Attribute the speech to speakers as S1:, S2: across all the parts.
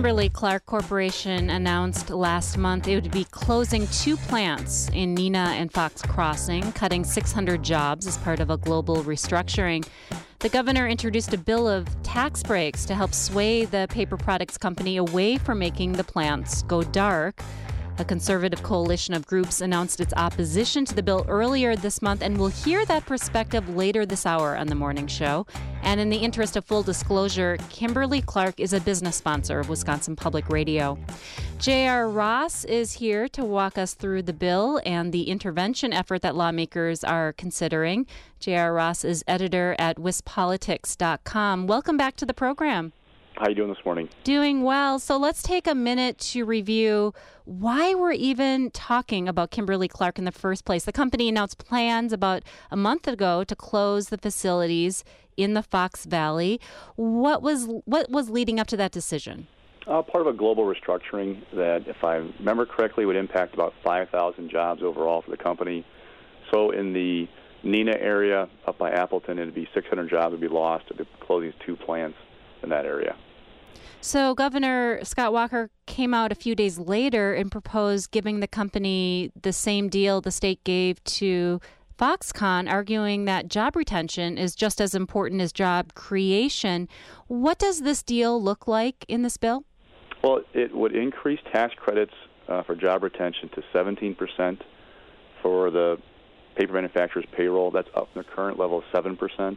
S1: Kimberly-Clark Corporation announced last month it would be closing 2 plants in Neenah and Fox Crossing, cutting 600 jobs as part of a global restructuring. The governor introduced a bill of tax breaks to help sway the paper products company away from making the plants go dark. A conservative coalition of groups announced its opposition to the bill earlier this month, and we'll hear that perspective later this hour on the morning show. And in the interest of full disclosure, Kimberly-Clark is a business sponsor of Wisconsin Public Radio. J.R. Ross is here to walk us through the bill and the intervention effort that lawmakers are considering. J.R. Ross is editor at wispolitics.com. Welcome back to the program.
S2: How are you doing this morning?
S1: Doing well. So let's take a minute to review why we're even talking about Kimberly-Clark in the first place. The company announced plans about a month ago to close the facilities in the Fox Valley. What was leading up to that decision?
S2: Part of a global restructuring that, if I remember correctly, would impact about 5,000 jobs overall for the company. So in the Neenah area up by Appleton, it'd be 600 jobs would be lost to close these 2 plants in that area.
S1: So Governor Scott Walker came out a few days later and proposed giving the company the same deal the state gave to Foxconn, arguing that job retention is just as important as job creation. What does this deal look like in this bill?
S2: Well, it would increase tax credits for job retention to 17% for the paper manufacturer's payroll. That's up from the current level of 7%.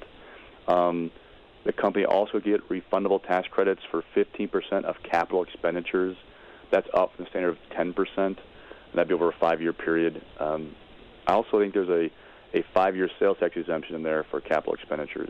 S2: The company also get refundable tax credits for 15% of capital expenditures. That's up from the standard of 10%, and that'd be over a 5-year period. I also think there's a 5-year sales tax exemption in there for capital expenditures.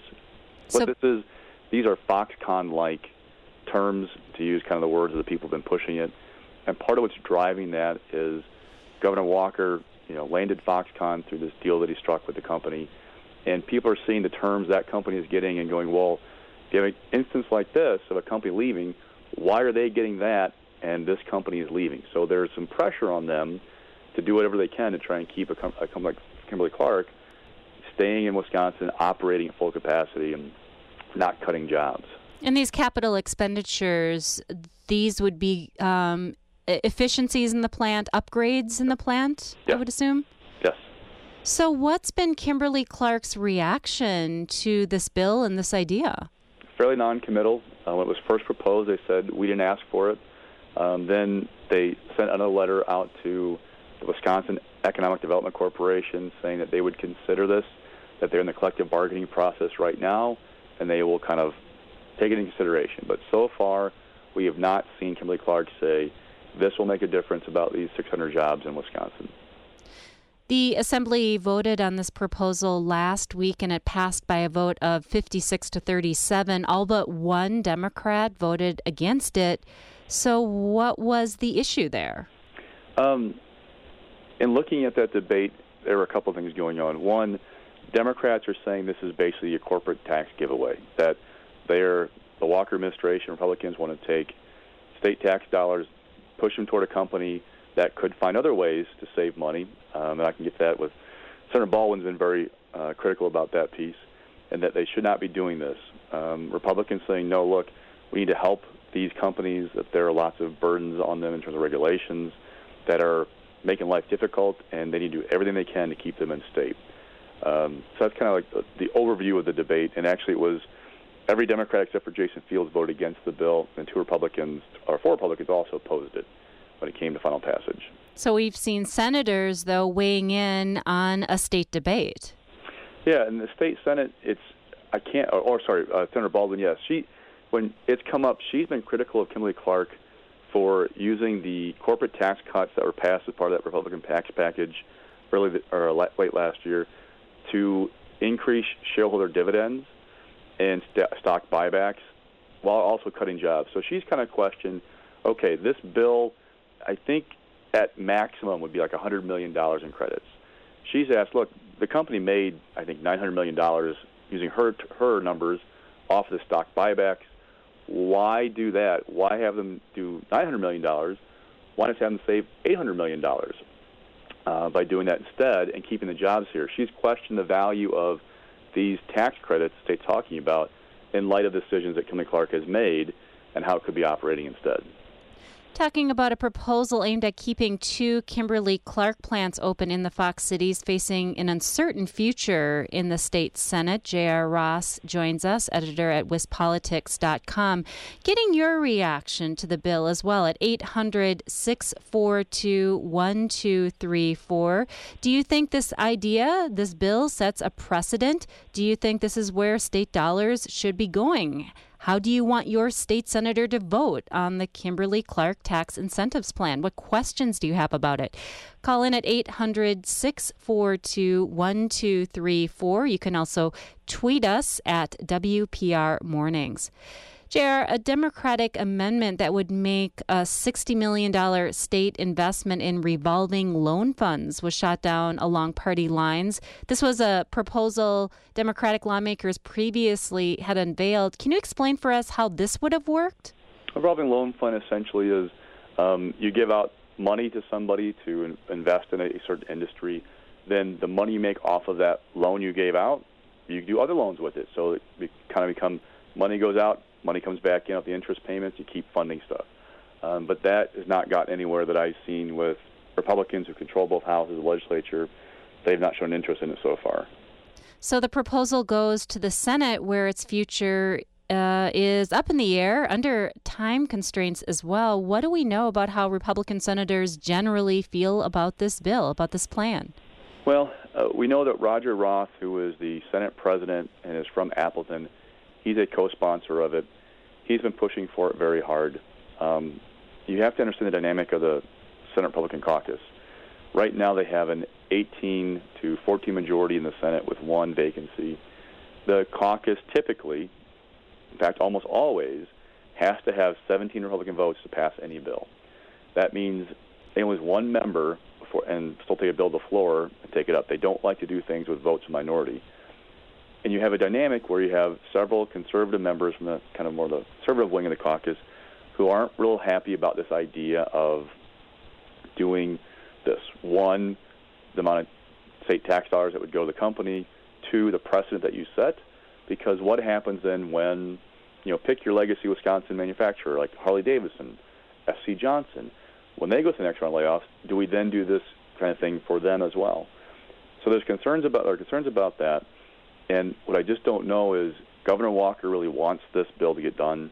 S2: These are Foxconn-like terms, to use kind of the words of the people who've been pushing it. And part of what's driving that is Governor Walker, landed Foxconn through this deal that he struck with the company. And people are seeing the terms that company is getting and going, well, if you have an instance like this of a company leaving, why are they getting that and this company is leaving? So there's some pressure on them to do whatever they can to try and keep a company like Kimberly-Clark staying in Wisconsin, operating at full capacity, and not cutting jobs.
S1: And these capital expenditures, these would be efficiencies in the plant, upgrades in the plant,
S2: yeah.
S1: I would assume?
S2: Yes.
S1: So what's been Kimberly-Clark's reaction to this bill and this idea?
S2: Fairly non-committal. When it was first proposed, they said we didn't ask for it. Then they sent another letter out to the Wisconsin Economic Development Corporation saying that they would consider this, that they're in the collective bargaining process right now, and they will kind of take it into consideration. But so far, we have not seen Kimberly-Clark say this will make a difference about these 600 jobs in Wisconsin.
S1: The Assembly voted on this proposal last week, and it passed by a vote of 56 to 37. All but one Democrat voted against it. So what was the issue there?
S2: In looking at that debate, there were a couple of things going on. One, Democrats are saying this is basically a corporate tax giveaway, that the Walker administration, Republicans, want to take state tax dollars, push them toward a company that could find other ways to save money. And I can get that with Senator Baldwin's been very critical about that piece, and that they should not be doing this. Republicans saying, no, look, we need to help these companies, that there are lots of burdens on them in terms of regulations that are making life difficult, and they need to do everything they can to keep them in state. So that's kind of like the overview of the debate, and actually it was every Democrat except for Jason Fields voted against the bill, and 4 Republicans also opposed it when it came to final passage.
S1: So we've seen senators, though, weighing in on a state debate.
S2: Yeah, in the state Senate, Senator Baldwin, yes. When it's come up, she's been critical of Kimberly-Clark for using the corporate tax cuts that were passed as part of that Republican tax package late last year to increase shareholder dividends and stock buybacks while also cutting jobs. So she's kind of questioned, okay, this bill, I think at maximum would be like $100 million in credits. She's asked, look, the company made, I think, $900 million using her numbers off the stock buybacks. Why do that? Why have them do $900 million? Why not have them save $800 million by doing that instead and keeping the jobs here? She's questioned the value of these tax credits the state's talking about in light of decisions that Kimberly-Clark has made and how it could be operating instead.
S1: talking about a proposal aimed at keeping 2 Kimberly-Clark plants open in the Fox cities, facing an uncertain future in the state Senate. J.R. Ross joins us, editor at WisPolitics.com, getting your reaction to the bill as well at 800-642-1234. Do you think this bill sets a precedent? Do you think this is where state dollars should be going? How do you want your state senator to vote on the Kimberly-Clark Tax Incentives Plan? What questions do you have about it? Call in at 800-642-1234. You can also tweet us at WPR Mornings. JR, a Democratic amendment that would make a $60 million state investment in revolving loan funds was shot down along party lines. This was a proposal Democratic lawmakers previously had unveiled. Can you explain for us how this would have worked?
S2: A revolving loan fund essentially is you give out money to somebody to invest in a certain industry. Then the money you make off of that loan you gave out, you do other loans with it. So it kind of becomes money goes out, money comes back in with the interest payments, you keep funding stuff. But that has not gotten anywhere that I've seen with Republicans who control both houses of the legislature. They've not shown interest in it so far.
S1: So the proposal goes to the Senate, where its future is up in the air under time constraints as well. What do we know about how Republican senators generally feel about this bill, about this plan?
S2: Well, we know that Roger Roth, who is the Senate president and is from Appleton, he's a co-sponsor of it. He's been pushing for it very hard. You have to understand the dynamic of the Senate Republican caucus. Right now they have an 18 to 14 majority in the Senate with one vacancy. The caucus typically, in fact almost always, has to have 17 Republican votes to pass any bill. That means they only have one member and still take a bill to the floor and take it up. They don't like to do things with votes of minority. And you have a dynamic where you have several conservative members from the kind of more the conservative wing of the caucus who aren't real happy about this idea of doing this. One, the amount of state tax dollars that would go to the company. Two, the precedent that you set. Because what happens then when, pick your legacy Wisconsin manufacturer like Harley-Davidson, S.C. Johnson. When they go to the next round of layoffs, do we then do this kind of thing for them as well? So there's concerns about that. And what I just don't know is Governor Walker really wants this bill to get done.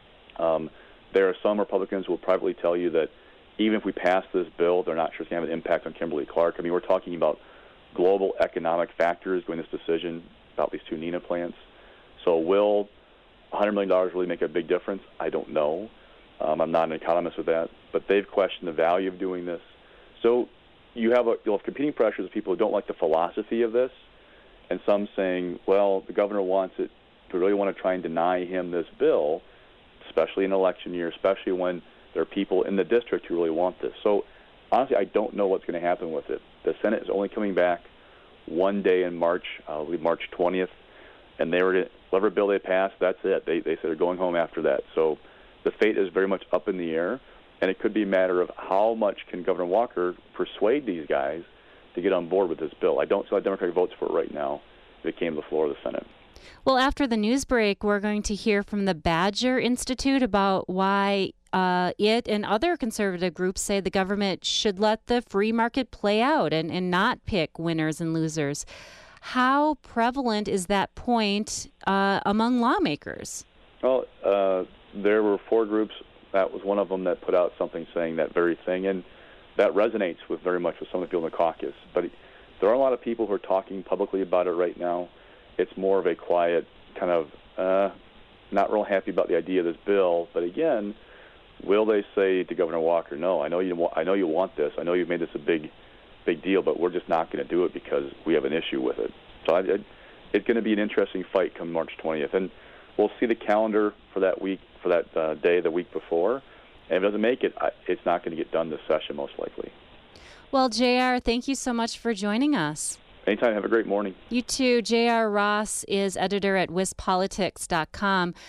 S2: There are some Republicans who will privately tell you that even if we pass this bill, they're not sure it's going to have an impact on Kimberly-Clark. I mean, we're talking about global economic factors going this decision about these 2 Neenah plants. So will $100 million really make a big difference? I don't know. I'm not an economist with that. But they've questioned the value of doing this. So you'll have competing pressures of people who don't like the philosophy of this, and some saying, well, the governor wants it to really want to try and deny him this bill, especially in an election year, especially when there are people in the district who really want this. So honestly, I don't know what's going to happen with it. The Senate is only coming back one day in March, I believe March 20th, and whatever bill they pass, that's it. They say they're going home after that. So the fate is very much up in the air, and it could be a matter of how much can Governor Walker persuade these guys to get on board with this bill. I don't see Democratic votes for it right now if it came to the floor of the Senate.
S1: Well, after the news break, we're going to hear from the Badger Institute about why it and other conservative groups say the government should let the free market play out and not pick winners and losers. How prevalent is that point among lawmakers? Well,
S2: there were 4 groups. That was one of them that put out something saying that very thing, and that resonates very much with some of the people in the caucus. But there are a lot of people who are talking publicly about it right now. It's more of a quiet kind of not real happy about the idea of this bill. But again, will they say to Governor Walker, no, I know you want this. I know you've made this a big deal, but we're just not going to do it because we have an issue with it. So it's going to be an interesting fight come March 20th. And we'll see the calendar for that week, for that day the week before. And if it doesn't make it, it's not going to get done this session, most likely.
S1: Well, JR, thank you so much for joining us.
S2: Anytime. Have a great morning.
S1: You too. JR Ross is editor at WisPolitics.com.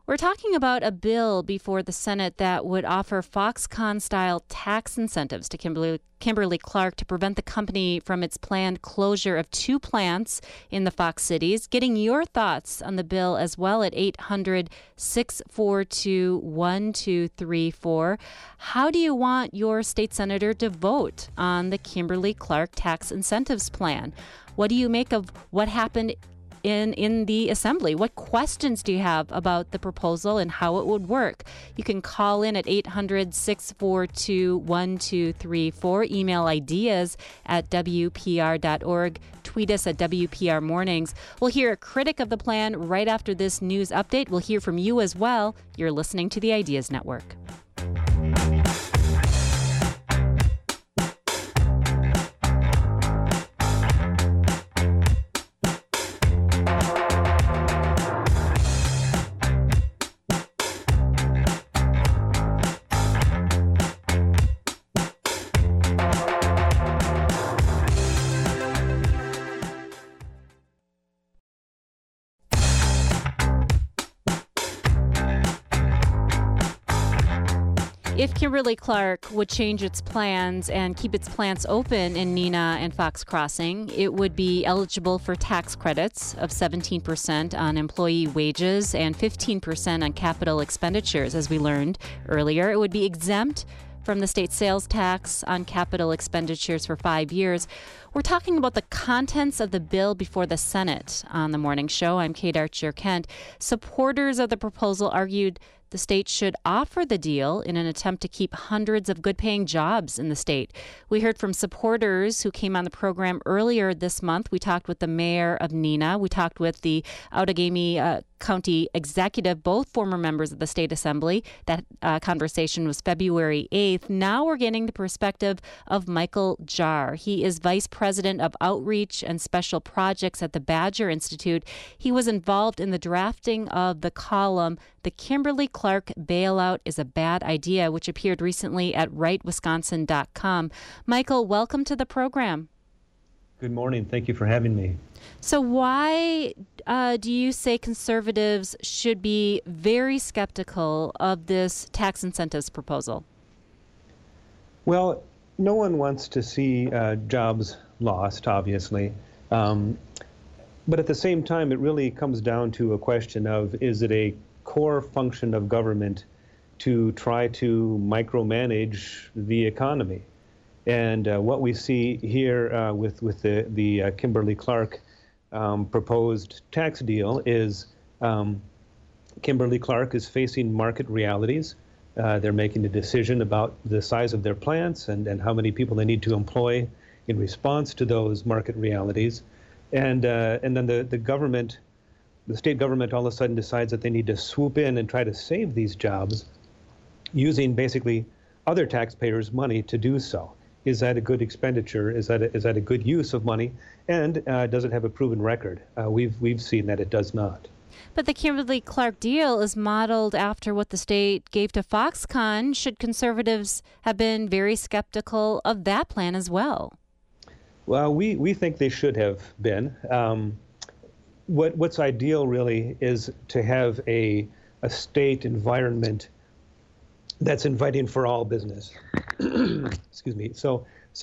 S1: We're talking about a bill before the Senate that would offer Foxconn-style tax incentives to Kimberly-Clark to prevent the company from its planned closure of 2 plants in the Fox cities. Getting your thoughts on the bill as well at 800-642-1234. How do you want your state senator to vote on the Kimberly-Clark tax incentives plan? What do you make of what happened in the assembly? What questions do you have about the proposal and how it would work? You can call in at 800-642-1234. Email ideas at WPR.org. Tweet us at WPR Mornings. We'll hear a critic of the plan right after this news update. We'll hear from you as well. You're listening to the Ideas Network. If Kimberly-Clark would change its plans and keep its plants open in Neenah and Fox Crossing, it would be eligible for tax credits of 17% on employee wages and 15% on capital expenditures, as we learned earlier. It would be exempt from the state sales tax on capital expenditures for 5 years. We're talking about the contents of the bill before the Senate on the morning show. I'm Kate Archer-Kent. Supporters of the proposal argued the state should offer the deal in an attempt to keep hundreds of good-paying jobs in the state. We heard from supporters who came on the program earlier this month. We talked with the mayor of Neenah. We talked with the Outagamie County executive, both former members of the state assembly. That conversation was February 8th. Now we're getting the perspective of Michael Jar. He is vice president of outreach and special projects at the Badger Institute. He was involved in the drafting of the column, "The Kimberly-Clark Bailout is a Bad Idea," which appeared recently at rightwisconsin.com. Michael, welcome to the program.
S3: Good morning. Thank you for having me.
S1: So why do you say conservatives should be very skeptical of this tax incentives proposal?
S3: Well, no one wants to see jobs lost, obviously. But at the same time, it really comes down to a question of, is it a core function of government to try to micromanage the economy? And what we see here with the Kimberly-Clark proposed tax deal is Kimberly-Clark is facing market realities. They're making a decision about the size of their plants and how many people they need to employ in response to those market realities. And then the government, the state government, all of a sudden decides that they need to swoop in and try to save these jobs using basically other taxpayers' money to do so. Is that a good expenditure? Is that a good use of money? And does it have a proven record? We've seen that it does not.
S1: But the Kimberly-Clark deal is modeled after what the state gave to Foxconn. Should conservatives have been very skeptical of that plan as well?
S3: Well, we think they should have been. What's ideal really is to have a state environment that's inviting for all business. Excuse me. So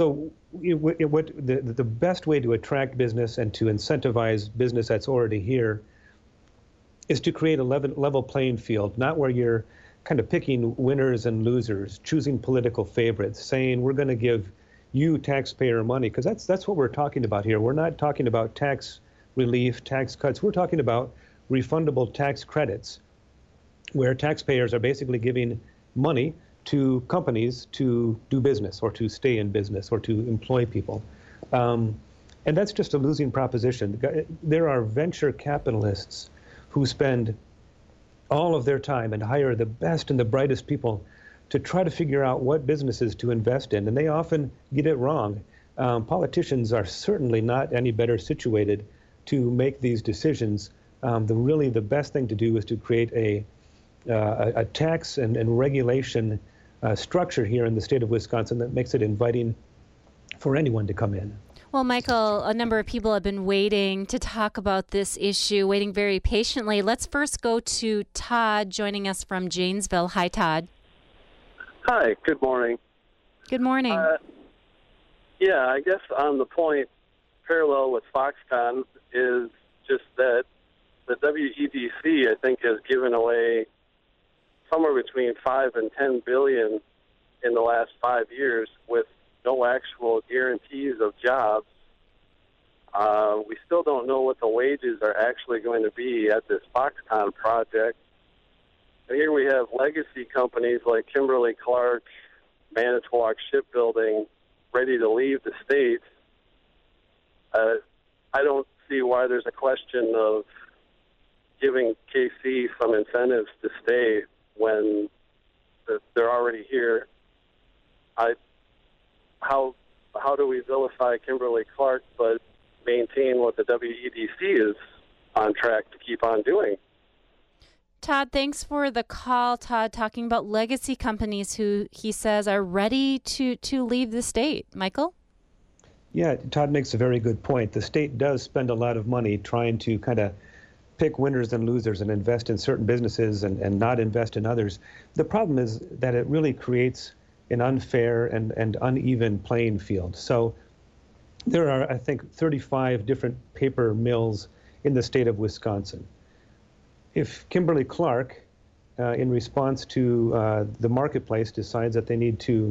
S3: the best way to attract business and to incentivize business that's already here is to create a level playing field, not where you're kind of picking winners and losers, choosing political favorites, saying we're going to give you taxpayer money, because that's what we're talking about here. We're not talking about tax relief, tax cuts. We're talking about refundable tax credits, where taxpayers are basically giving money to companies to do business or to stay in business or to employ people. And that's just a losing proposition. There are venture capitalists who spend all of their time and hire the best and the brightest people to try to figure out what businesses to invest in, and they often get it wrong. Politicians are certainly not any better situated to make these decisions. The best thing to do is to create a tax and regulation structure here in the state of Wisconsin that makes it inviting for anyone to come in.
S1: Well, Michael, a number of people have been waiting to talk about this issue, waiting very patiently. Let's first go to Todd joining us from Janesville. Hi, Todd.
S4: Hi, good morning.
S1: Good morning.
S4: Yeah, I guess on the point parallel with Foxconn is just that the WEDC, I think, has given away somewhere between $5 and $10 billion in the last 5 years with no actual guarantees of jobs. We still don't know what the wages are actually going to be at this Foxconn project. And here we have legacy companies like Kimberly-Clark, Manitowoc Shipbuilding ready to leave the state. I don't see why there's a question of giving KC some incentives to stay when they're already here. How do we vilify Kimberly-Clark but maintain what the WEDC is on track to keep on doing?
S1: Todd, thanks for the call. Todd talking about legacy companies who he says are ready to leave the state. Michael?
S3: Yeah, Todd makes a very good point. The state does spend a lot of money trying to kind of pick winners and losers and invest in certain businesses and not invest in others. The problem is that it really creates an unfair and uneven playing field. So there are, I think, 35 different paper mills in the state of Wisconsin. If Kimberly-Clark, in response to the marketplace, decides that they need to,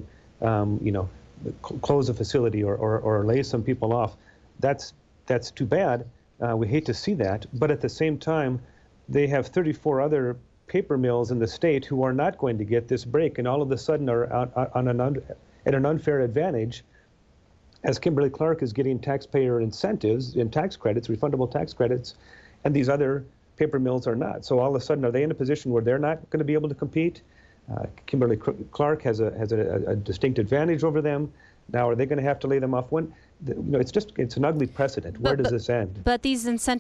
S3: close a facility or lay some people off, that's too bad. We hate to see that. But at the same time, they have 34 other paper mills in the state who are not going to get this break, and all of a sudden are at an unfair advantage, as Kimberly-Clark is getting taxpayer incentives and tax credits, refundable tax credits, and these other paper mills are not. So all of a sudden, are they in a position where they're not going to be able to compete? Kimberly-Clark has a distinct advantage over them. Now, are they going to have to lay them off? It's an ugly precedent. Where does this end?
S1: But these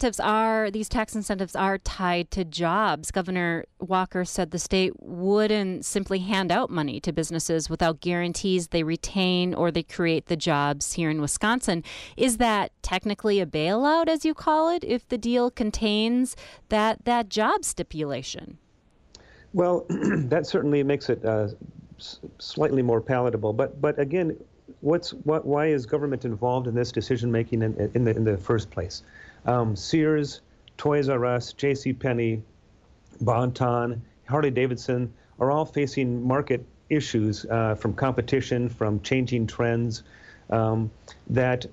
S1: tax incentives are tied to jobs. Governor Walker said the state wouldn't simply hand out money to businesses without guarantees they retain or they create the jobs here in Wisconsin. Is that technically a bailout, as you call it, if the deal contains that job stipulation? Well,
S3: that certainly makes it slightly more palatable. But again, why is government involved in this decision making in the first place? Sears, Toys R Us, J.C.Penney, Bon-Ton, Harley-Davidson are all facing market issues from competition, from changing trends. That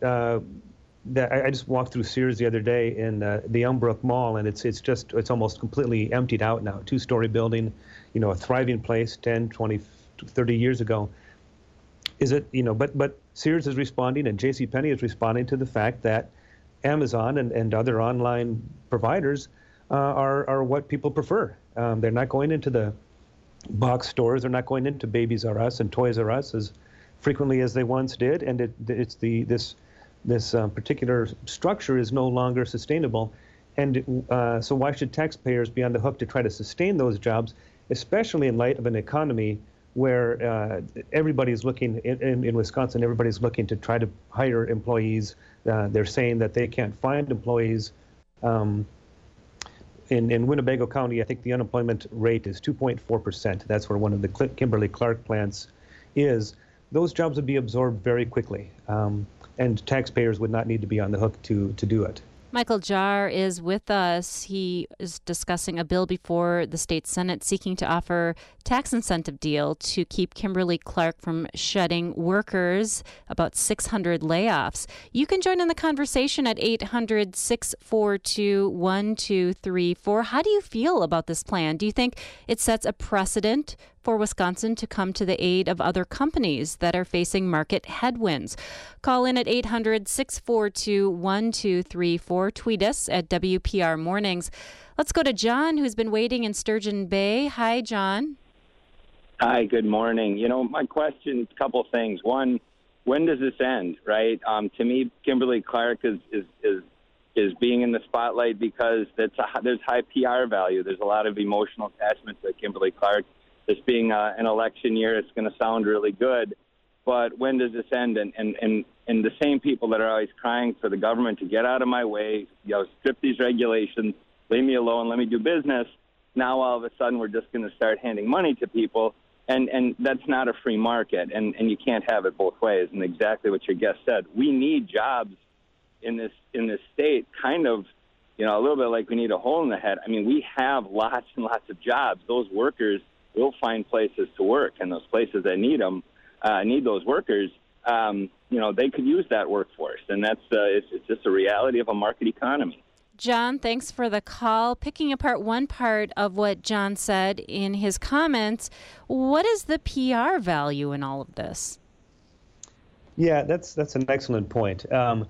S3: I just walked through Sears the other day in the Elmbrook Mall, and it's almost completely emptied out now. Two-story building, a thriving place 10, 20, 30 years ago. Is it, but Sears is responding and JCPenney is responding to the fact that Amazon and other online providers are what people prefer. They're not going into the box stores. They're not going into Babies R Us and Toys R Us as frequently as they once did, and this particular structure is no longer sustainable. And so why should taxpayers be on the hook to try to sustain those jobs, especially in light of an economy where everybody's looking, in Wisconsin, everybody's looking to try to hire employees. They're saying that they can't find employees. In Winnebago County, I think the unemployment rate is 2.4%. That's where one of the Kimberly-Clark plants is. Those jobs would be absorbed very quickly, and taxpayers would not need to be on the hook to do it.
S1: Michael Jar is with us. He is discussing a bill before the state Senate seeking to offer tax incentive deal to keep Kimberly-Clark from shedding workers, about 600 layoffs. You can join in the conversation at 800-642-1234. How do you feel about this plan? Do you think it sets a precedent for Wisconsin to come to the aid of other companies that are facing market headwinds? Call in at 800-642-1234. Tweet us at WPR Mornings. Let's go to John, who's been waiting in Sturgeon Bay. Hi, John.
S5: Hi, good morning. My question, a couple things. One, when does this end, right? To me, Kimberly-Clark is being in the spotlight because there's high PR value. There's a lot of emotional attachment to Kimberly-Clark. This being an election year, it's going to sound really good. But when does this end? And And the same people that are always crying for the government to get out of my way, strip these regulations, leave me alone, let me do business. Now all of a sudden we're just going to start handing money to people, and that's not a free market, and you can't have it both ways. And exactly what your guest said, we need jobs in this state, kind of, a little bit like we need a hole in the head. I mean, we have lots and lots of jobs. Those workers will find places to work, and those places that need them, need those workers, they could use that workforce, and that's it's just a reality of a market economy.
S1: John, thanks for the call. Picking apart one part of what John said in his comments, what is the PR value in all of this?
S3: Yeah, that's an excellent point.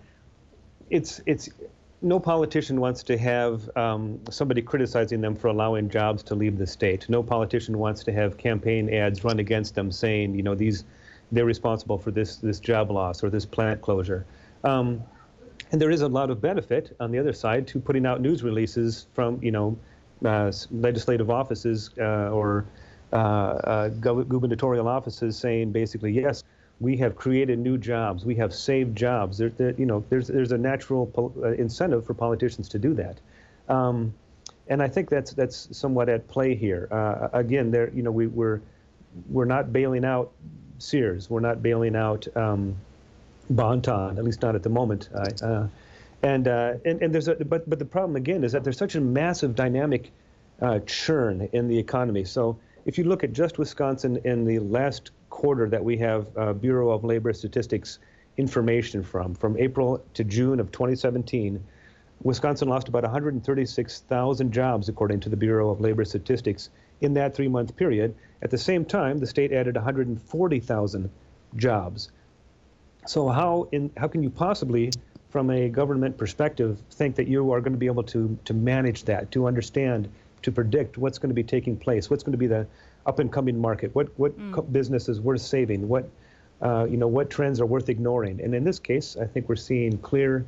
S3: It's no politician wants to have somebody criticizing them for allowing jobs to leave the state. No politician wants to have campaign ads run against them saying, they're responsible for this job loss or this plant closure. And there is a lot of benefit on the other side to putting out news releases from, legislative offices or gubernatorial offices saying basically, yes, we have created new jobs, we have saved jobs. There's a natural incentive for politicians to do that, and I think that's somewhat at play here. Again, we're not bailing out Sears, we're not bailing out Bon-Ton, at least not at the moment. And there's but the problem again is that there's such a massive dynamic churn in the economy. So if you look at just Wisconsin in the last quarter that we have Bureau of Labor Statistics information from April to June of 2017, Wisconsin lost about 136,000 jobs according to the Bureau of Labor Statistics in that 3-month period. At the same time, the state added 140,000 jobs. So how can you possibly, from a government perspective, think that you are going to be able to manage that, to understand, to predict what's going to be taking place, what's going to be the up-and-coming market, what business is worth saving, what trends are worth ignoring? And in this case, I think we're seeing clear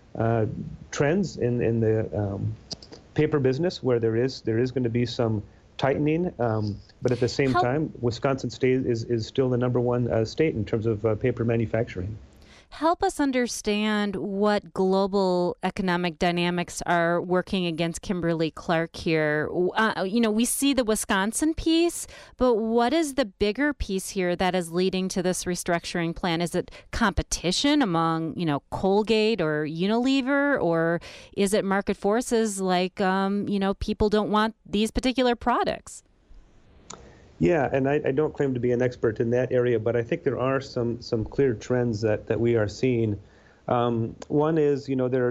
S3: trends in the paper business where there is going to be some tightening, but at the same time, Wisconsin state is still the number one state in terms of paper manufacturing.
S1: Help us understand what global economic dynamics are working against Kimberly-Clark here. We see the Wisconsin piece, but what is the bigger piece here that is leading to this restructuring plan? Is it competition among, Colgate or Unilever, or is it market forces like, people don't want these particular products?
S3: Yeah, and I don't claim to be an expert in that area, but I think there are some clear trends that we are seeing. One is,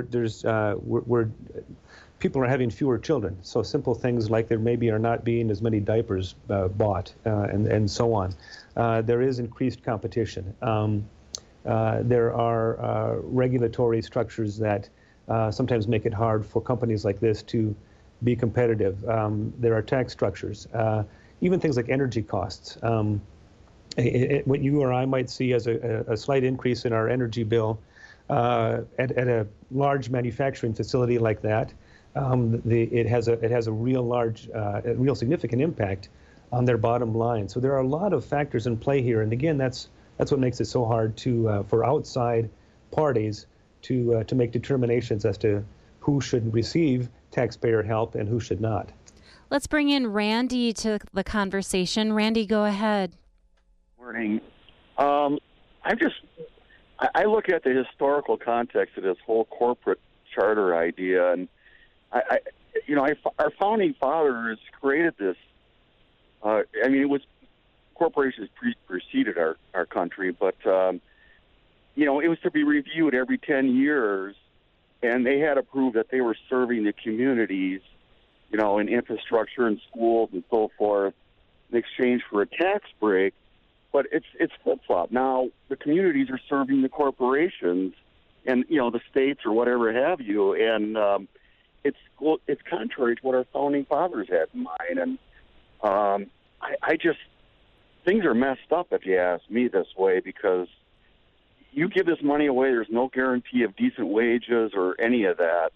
S3: people are having fewer children, so simple things like there maybe are not being as many diapers bought, and so on. There is increased competition. There are regulatory structures that sometimes make it hard for companies like this to be competitive. There are tax structures. Even things like energy costs. What you or I might see as a slight increase in our energy bill at a large manufacturing facility like that, it has a real significant impact on their bottom line. So there are a lot of factors in play here, and again, that's what makes it so hard for outside parties to make determinations as to who should receive taxpayer help and who should not.
S1: Let's bring in Randy to the conversation. Randy, go ahead.
S6: Morning. I look at the historical context of this whole corporate charter idea, and our founding fathers created this. It was corporations preceded our country, but it was to be reviewed every 10 years, and they had to prove that they were serving the communities, in infrastructure and schools and so forth, in exchange for a tax break. But it's flip-flop. Now the communities are serving the corporations and, the states or whatever have you. And it's contrary to what our founding fathers had in mind. And I just, things are messed up, if you ask me, this way, because you give this money away, there's no guarantee of decent wages or any of that.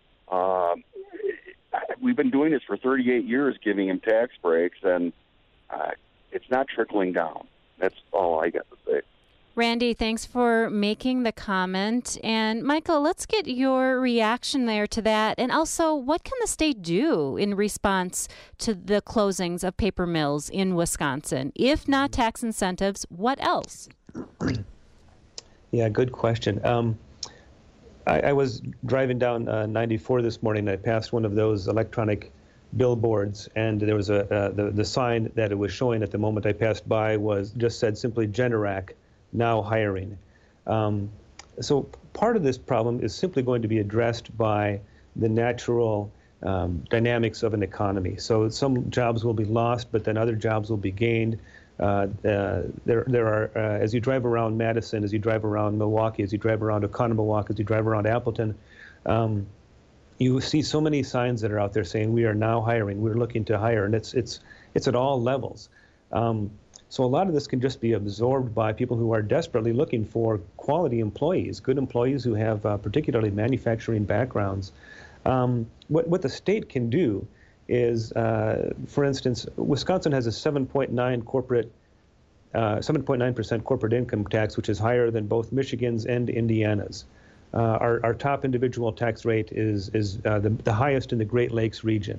S6: We've been doing this for 38 years, giving him tax breaks, and it's not trickling down. That's all I got to say.
S1: Randy, thanks for making the comment. And Michael, let's get your reaction there to that. And also, what can the state do in response to the closings of paper mills in Wisconsin? If not tax incentives, what else?
S3: Yeah, good question. I was driving down 94 this morning. I passed one of those electronic billboards, and there was the sign that it was showing at the moment I passed by just said simply Generac now hiring. So part of this problem is simply going to be addressed by the natural dynamics of an economy. So some jobs will be lost, but then other jobs will be gained. There are, as you drive around Madison, as you drive around Milwaukee, as you drive around Oconomowoc, as you drive around Appleton, you see so many signs that are out there saying we are now hiring, we're looking to hire, and it's at all levels. So a lot of this can just be absorbed by people who are desperately looking for quality employees, good employees who have particularly manufacturing backgrounds. What the state can do is, for instance, Wisconsin has a 7.9% corporate income tax, which is higher than both Michigan's and Indiana's. Our top individual tax rate is the highest in the Great Lakes region.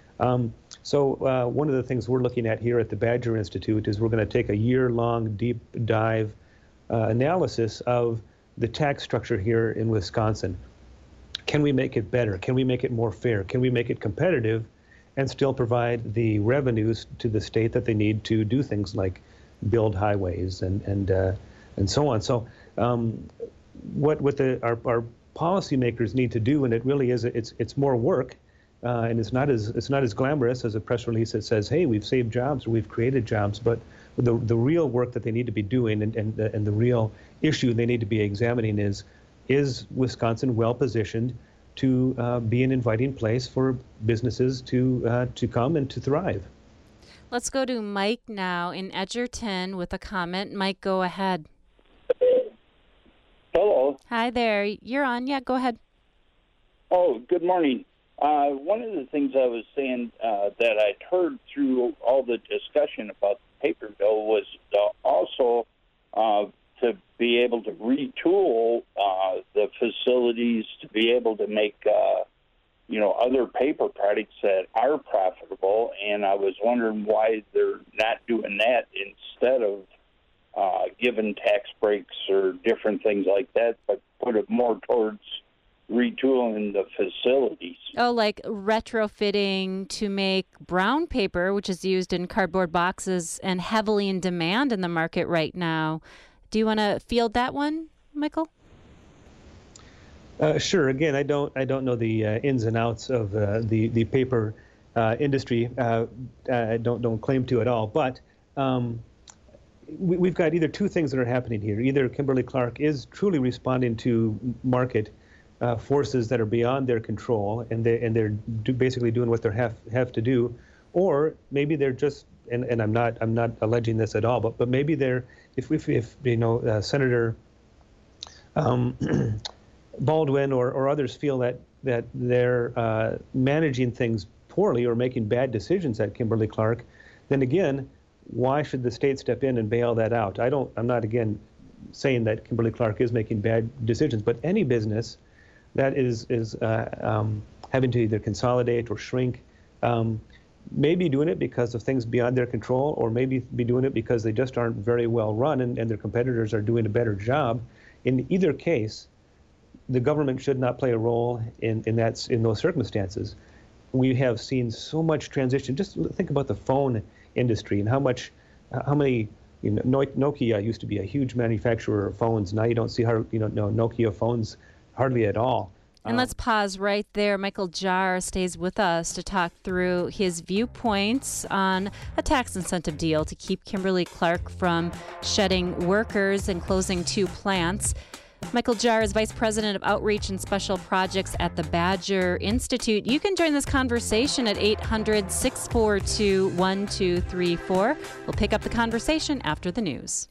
S3: So one of the things we're looking at here at the Badger Institute is we're going to take a year-long deep dive analysis of the tax structure here in Wisconsin. Can we make it better? Can we make it more fair? Can we make it competitive and still provide the revenues to the state that they need to do things like build highways and so on? So what our policymakers need to do, and it really is, it's more work, and it's not as glamorous as a press release that says, hey, we've saved jobs or we've created jobs, but the real work that they need to be doing and the real issue they need to be examining is Wisconsin well positioned to be an inviting place for businesses to come and to thrive.
S1: Let's go to Mike now in Edgerton with a comment. Mike, go ahead.
S7: Hello.
S1: Hi there. You're on. Yeah, go ahead.
S7: Oh, good morning. One of the things I was saying that I'd heard through all the discussion about the paper bill was also to be able to retool the facilities to be able to make, other paper products that are profitable. And I was wondering why they're not doing that instead of giving tax breaks or different things like that, but put it more towards retooling the facilities.
S1: Oh, like retrofitting to make brown paper, which is used in cardboard boxes and heavily in demand in the market right now. Do you want to field that one, Michael?
S3: Sure. Again, I don't know the ins and outs of the paper industry. I don't claim to at all. But we've got either two things that are happening here. Either Kimberly-Clark is truly responding to market forces that are beyond their control, and they're basically doing what they have to do, or maybe they're just and I'm not alleging this at all, but maybe they're if Senator Baldwin or others feel that they're managing things poorly or making bad decisions at Kimberly-Clark, then again, why should the state step in and bail that out? I'm not again saying that Kimberly-Clark is making bad decisions, but any business that is having to either consolidate or shrink may be doing it because of things beyond their control, or maybe be doing it because they just aren't very well run and their competitors are doing a better job. In either case, the government should not play a role in those circumstances. We have seen so much transition. Just think about the phone industry and how many Nokia used to be a huge manufacturer of phones. Now you don't see Nokia phones hardly at all.
S1: And let's pause right there. Michael Jahr stays with us to talk through his viewpoints on a tax incentive deal to keep Kimberly-Clark from shedding workers and closing 2 plants. Michael Jahr is Vice President of Outreach and Special Projects at the Badger Institute. You can join this conversation at 800-642-1234. We'll pick up the conversation after the news.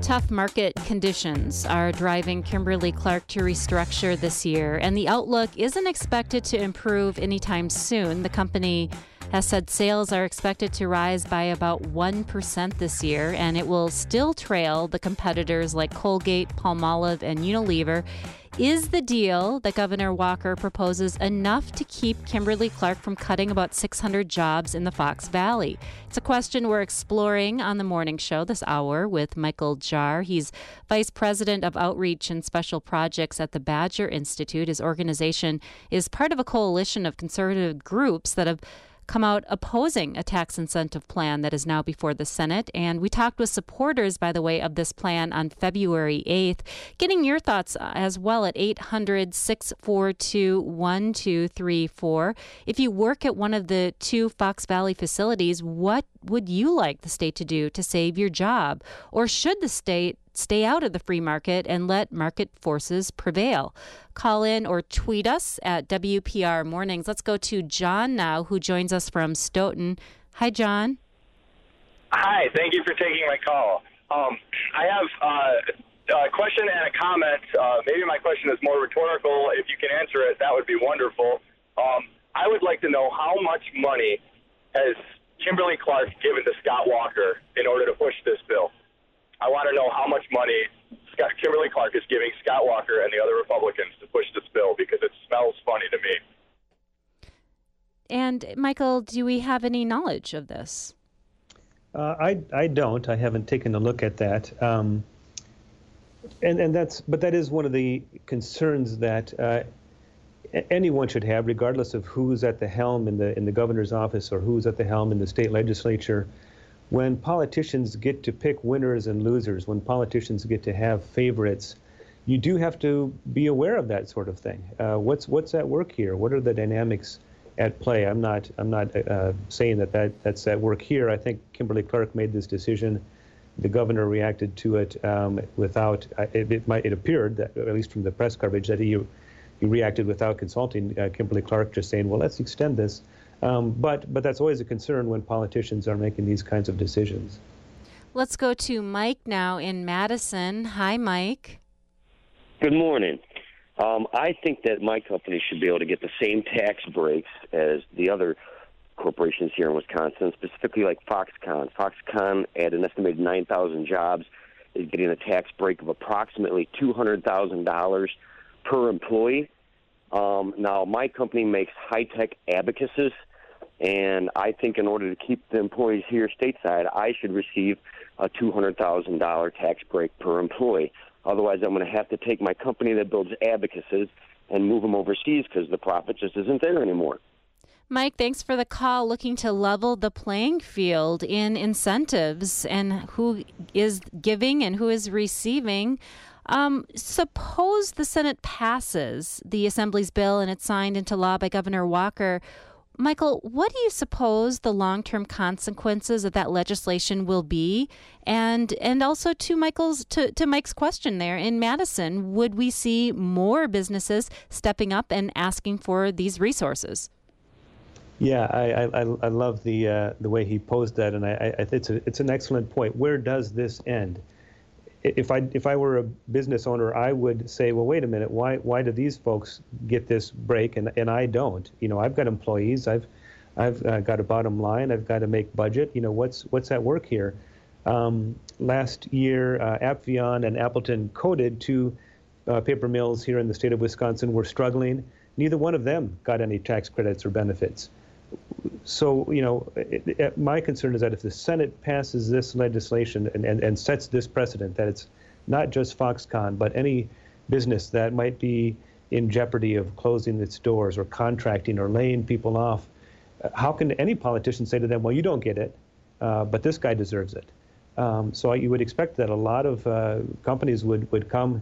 S1: Tough market conditions are driving Kimberly-Clark to restructure this year, and the outlook isn't expected to improve anytime soon. The company has said sales are expected to rise by about 1% this year, and it will still trail the competitors like Colgate, Palmolive, and Unilever. Is the deal that Governor Walker proposes enough to keep Kimberly-Clark from cutting about 600 jobs in the Fox Valley? It's a question we're exploring on the morning show this hour with Michael Jar. He's Vice President of Outreach and Special Projects at the Badger Institute. His organization is part of a coalition of conservative groups that have come out opposing a tax incentive plan that is now before the Senate. And we talked with supporters, by the way, of this plan on February 8th. Getting your thoughts as well at 800-642-1234. If you work at one of the two Fox Valley facilities, what would you like the state to do to save your job? Or should the state stay out of the free market and let market forces prevail? Call in or tweet us at WPR Mornings. Let's go to John now, who joins us from Stoughton. Hi, John.
S8: Hi, thank you for taking my call. I have a question and a comment. Maybe my question is more rhetorical. If you can answer it, that would be wonderful. I would like to know how much money has Kimberly-Clark given to Scott Walker in order to push this bill. I want to know how much money Kimberly-Clark is giving Scott Walker and the other Republicans to push this bill, because it smells funny to me.
S1: And, Michael, do we have any knowledge of this?
S3: I don't. I haven't taken a look at that. But that is one of the concerns that anyone should have, regardless of who's at the helm in the governor's office or who's at the helm in the state legislature. When politicians get to pick winners and losers, when politicians get to have favorites, you do have to be aware of that sort of thing. What's at work here? What are the dynamics at play? I'm not saying that's at work here. I think Kimberly-Clark made this decision. The governor reacted to it without. It appeared that, at least from the press coverage, that he reacted without consulting Kimberly-Clark, just saying, "Well, let's extend this." But that's always a concern when politicians are making these kinds of decisions.
S1: Let's go to Mike now in Madison. Hi, Mike.
S9: Good morning. I think that my company should be able to get the same tax breaks as the other corporations here in Wisconsin, specifically like Foxconn. Foxconn, at an estimated 9,000 jobs, is getting a tax break of approximately $200,000 per employee. Now, my company makes high-tech abacuses, and I think in order to keep the employees here stateside, I should receive a $200,000 tax break per employee. Otherwise, I'm going to have to take my company that builds abacuses and move them overseas because the profit just isn't there anymore.
S1: Mike, thanks for the call. Looking to level the playing field in incentives and who is giving and who is receiving. Suppose the Senate passes the Assembly's bill and it's signed into law by Governor Walker. Michael, what do you suppose the long-term consequences of that legislation will be? And also to Mike's question there, in Madison, would we see more businesses stepping up and asking for these resources?
S3: Yeah, I love the way he posed that, and it's an excellent point. Where does this end? If I were a business owner, I would say, well, wait a minute, why do these folks get this break and I don't? You know, I've got employees, I've got a bottom line, I've got to make budget. You know, what's at work here? Last year, Apvion and Appleton Coated, two paper mills here in the state of Wisconsin, were struggling. Neither one of them got any tax credits or benefits. So, you know, my concern is that if the Senate passes this legislation and sets this precedent, that it's not just Foxconn, but any business that might be in jeopardy of closing its doors or contracting or laying people off, how can any politician say to them, well, you don't get it, but this guy deserves it? So you would expect that a lot of companies would come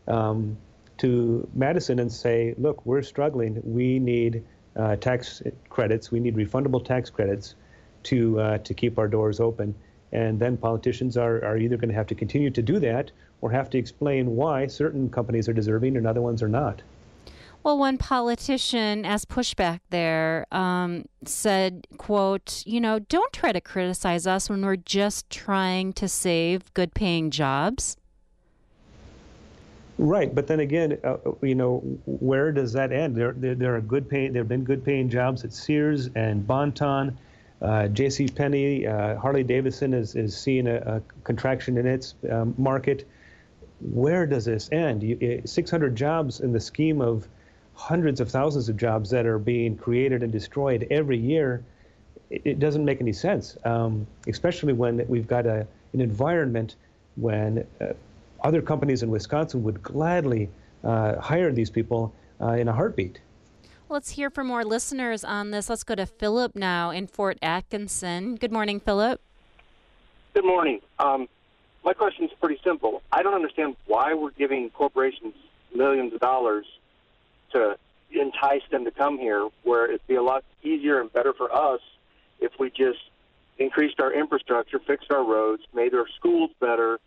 S3: to Madison and say, look, we're struggling. We need tax credits. We need refundable tax credits to keep our doors open. And then politicians are either going to have to continue to do that or have to explain why certain companies are deserving and other ones are not.
S1: Well, one politician, as pushback there, said, quote, don't try to criticize us when we're just trying to save good-paying jobs.
S3: Right, but then again, where does that end? There are there have been good-paying jobs at Sears and Bon-Ton. JCPenney, Harley-Davidson is seeing a contraction in its market. Where does this end? 600 jobs in the scheme of hundreds of thousands of jobs that are being created and destroyed every year, it doesn't make any sense, especially when we've got an environment when other companies in Wisconsin would gladly hire these people in a heartbeat.
S1: Let's hear from more listeners on this. Let's go to Philip now in Fort Atkinson. Good morning, Philip.
S10: Good morning. My question is pretty simple. I don't understand why we're giving corporations millions of dollars to entice them to come here, where it'd be a lot easier and better for us if we just increased our infrastructure, fixed our roads, made our schools better,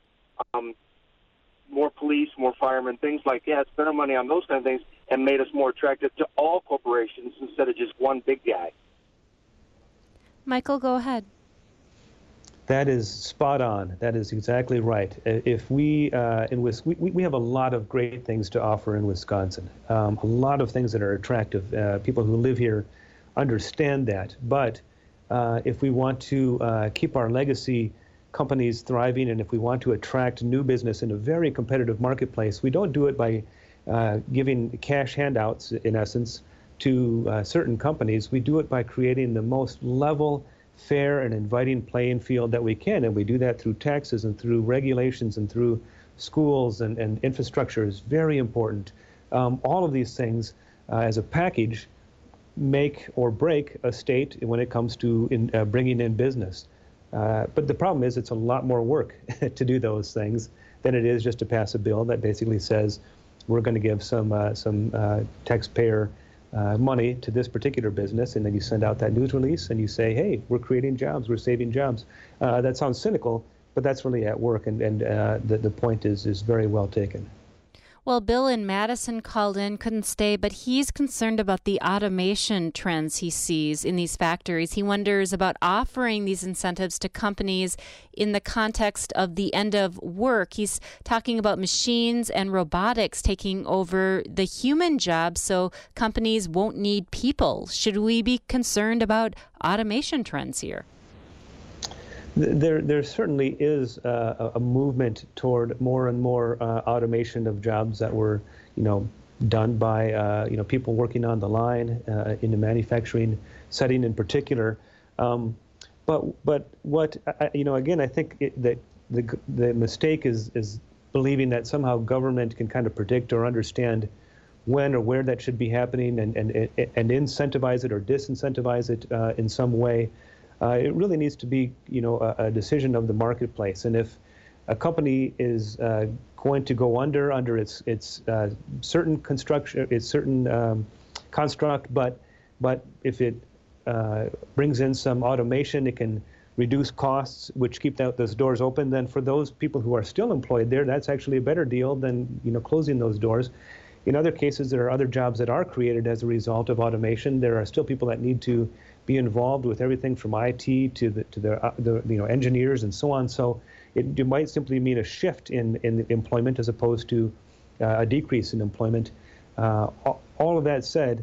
S10: more police, more firemen, things like that, spend our money on those kind of things, and made us more attractive to all corporations instead of just one big guy.
S1: Michael, go ahead.
S3: That is spot on. That is exactly right. If we we have a lot of great things to offer in Wisconsin, a lot of things that are attractive. People who live here understand that. But if we want to keep our legacy companies thriving, and if we want to attract new business in a very competitive marketplace, we don't do it by giving cash handouts, in essence, to certain companies. We do it by creating the most level, fair, and inviting playing field that we can, and we do that through taxes and through regulations and through schools, and infrastructure is very important. All of these things as a package make or break a state when it comes to bringing in business. But the problem is it's a lot more work to do those things than it is just to pass a bill that basically says we're going to give some taxpayer money to this particular business, and then you send out that news release and you say, hey, we're creating jobs, we're saving jobs. That sounds cynical, but that's really at work, and the point is very well taken.
S1: Well, Bill in Madison called in, couldn't stay, but he's concerned about the automation trends he sees in these factories. He wonders about offering these incentives to companies in the context of the end of work. He's talking about machines and robotics taking over the human jobs, so companies won't need people. Should we be concerned about automation trends here?
S3: There certainly is a movement toward more and more automation of jobs that were, done by people working on the line in the manufacturing setting in particular. But what again, I think that the mistake is believing that somehow government can kind of predict or understand when or where that should be happening and incentivize it or disincentivize it in some way. It really needs to be, a decision of the marketplace. And if a company is going to go under its certain construction, its certain construct, but if it brings in some automation, it can reduce costs, which keep those doors open. Then for those people who are still employed there, that's actually a better deal than closing those doors. In other cases, there are other jobs that are created as a result of automation. There are still people that need to be involved with everything from IT to the engineers and so on. So it might simply mean a shift in employment as opposed to a decrease in employment. All of that said,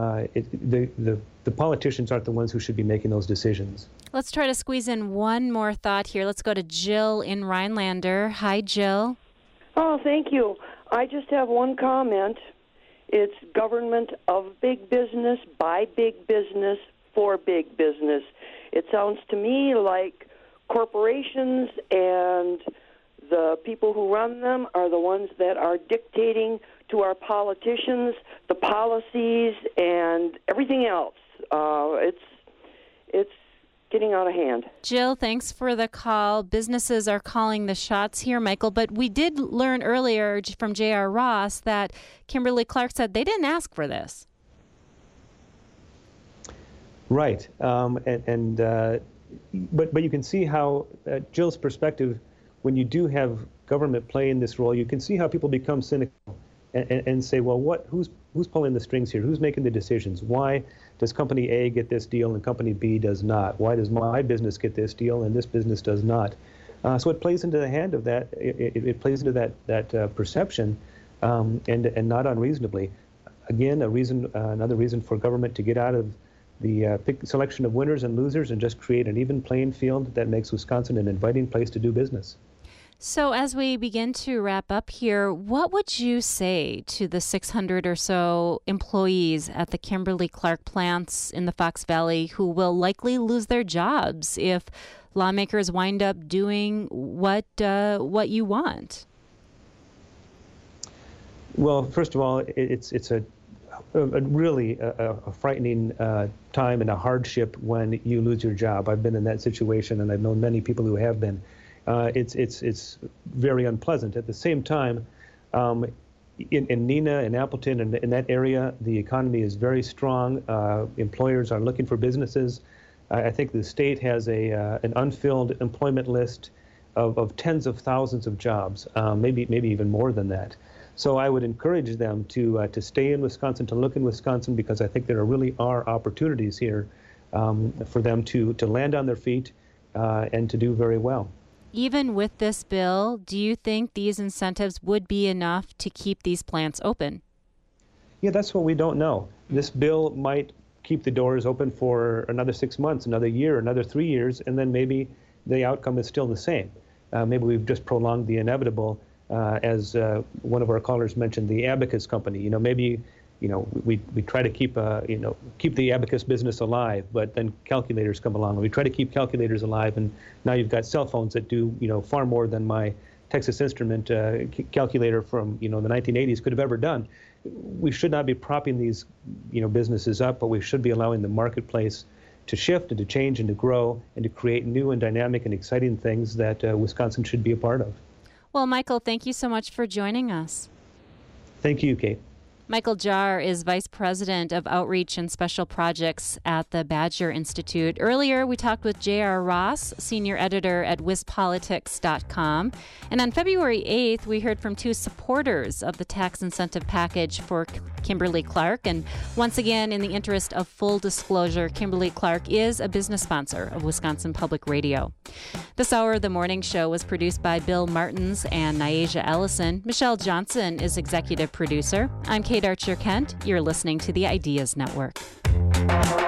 S3: the politicians aren't the ones who should be making those decisions.
S1: Let's try to squeeze in one more thought here. Let's go to Jill in Rhinelander. Hi, Jill.
S11: Oh, thank you. I just have one comment. It's government of big business, by big business, for big business. It sounds to me like corporations and the people who run them are the ones that are dictating to our politicians the policies and everything else. It's getting out of hand.
S1: Jill, thanks for the call. Businesses are calling the shots here, Michael, but we did learn earlier from J.R. Ross that Kimberly-Clark said they didn't ask for this.
S3: Right, but you can see how Jill's perspective, when you do have government play in this role, you can see how people become cynical and say, well, who's pulling the strings here? Who's making the decisions? Why does company A get this deal and company B does not? Why does my business get this deal and this business does not? So it plays into the hand of that. It plays into that perception, and not unreasonably. Again, another reason for government to get out of the selection of winners and losers and just create an even playing field that makes Wisconsin an inviting place to do business.
S1: So as we begin to wrap up here, what would you say to the 600 or so employees at the Kimberly-Clark plants in the Fox Valley who will likely lose their jobs if lawmakers wind up doing what you want?
S3: Well, first of all, it's a really frightening time and a hardship when you lose your job. I've been in that situation, and I've known many people who have been. It's very unpleasant. At the same time, in Neenah and Appleton and in that area, the economy is very strong. Employers are looking for businesses. I think the state has an unfilled employment list of tens of thousands of jobs, maybe even more than that. So I would encourage them to stay in Wisconsin, to look in Wisconsin, because I think there really are opportunities here for them to land on their feet and to do very well.
S1: Even with this bill, do you think these incentives would be enough to keep these plants open?
S3: Yeah, that's what we don't know. This bill might keep the doors open for another 6 months, another year, another 3 years, and then maybe the outcome is still the same. Maybe we've just prolonged the inevitable. As one of our callers mentioned, the Abacus company. Maybe we try to keep the Abacus business alive, but then calculators come along, and we try to keep calculators alive, and now you've got cell phones that do far more than my Texas Instrument calculator from the 1980s could have ever done. We should not be propping these businesses up, but we should be allowing the marketplace to shift and to change and to grow and to create new and dynamic and exciting things that Wisconsin should be a part of.
S1: Well, Michael, thank you so much for joining us.
S3: Thank you, Kate.
S1: Michael Jar is Vice President of Outreach and Special Projects at the Badger Institute. Earlier, we talked with J.R. Ross, Senior Editor at WisPolitics.com. And on February 8th, we heard from two supporters of the tax incentive package for Kimberly-Clark. And once again, in the interest of full disclosure, Kimberly-Clark is a business sponsor of Wisconsin Public Radio. This hour of the morning show was produced by Bill Martins and Nyasia Ellison. Michelle Johnson is executive producer. I'm Kate Archer-Kent. You're listening to the Ideas Network.